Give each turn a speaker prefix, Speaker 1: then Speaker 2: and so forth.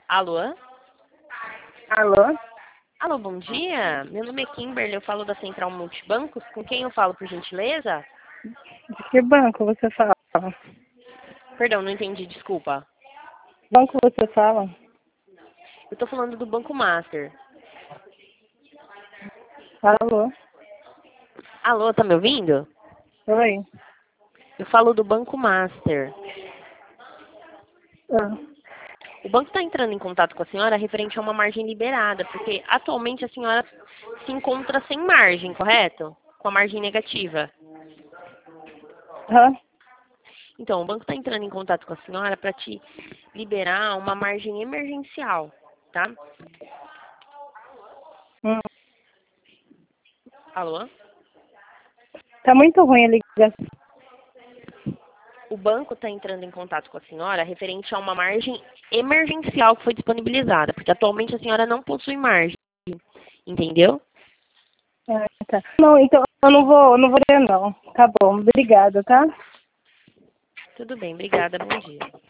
Speaker 1: Alô?
Speaker 2: Alô?
Speaker 1: Alô, bom dia. Meu nome é Kimberly, eu falo da Central Multibancos. Com quem eu falo, por gentileza?
Speaker 2: De que banco você fala?
Speaker 1: Perdão, não entendi, desculpa.
Speaker 2: Banco você fala?
Speaker 1: Eu tô falando do Banco Master.
Speaker 2: Alô?
Speaker 1: Alô, tá me ouvindo?
Speaker 2: Oi?
Speaker 1: Eu falo do Banco Master.
Speaker 2: Ah,
Speaker 1: O banco está entrando em contato com a senhora referente a uma margem liberada, porque atualmente a senhora se encontra sem margem, correto? Com a margem negativa.
Speaker 2: hã?
Speaker 1: Então, o banco está entrando em contato com a senhora para te liberar uma margem emergencial, tá?
Speaker 2: Hum.
Speaker 1: Alô?
Speaker 2: Tá muito ruim a ligação.
Speaker 1: O banco está entrando em contato com a senhora referente a uma margem emergencial que foi disponibilizada, porque atualmente a senhora não possui margem, entendeu?
Speaker 2: Ah, tá. Não, então eu não vou ler não. Tá bom, obrigada, tá?
Speaker 1: Tudo bem, obrigada, bom dia.